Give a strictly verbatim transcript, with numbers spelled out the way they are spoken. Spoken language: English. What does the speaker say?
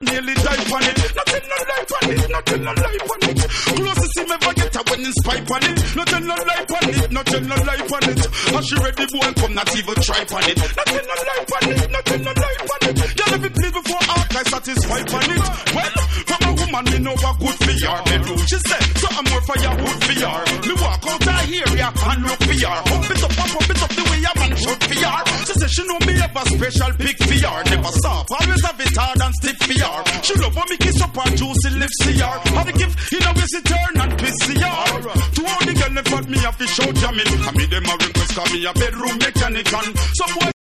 nearly die on it. Nothing no life on it, nothing no life on it. Closest him ever get her when in spite on it. Nothing no life on it, nothing no life on it. As she ready boy come not even try on it. Nothing no life on it, nothing no life on it. Girl if it please before all I satisfied on it. Well, from a woman me know what good for your bedroom. She said, so I'm more for your good for your. Me walk out of here yeah, and look for your. Pump it up, pump it up the way a man should for your. She said she know me have a special pick for your. Never soft, always have it hard and stiff for your. She love when me kiss up her juicy lips for your. Have a gift, you know it's a turn and piss for your. To all the girl that me have to show jamming. I me them a request call me a bedroom mechanic and some boy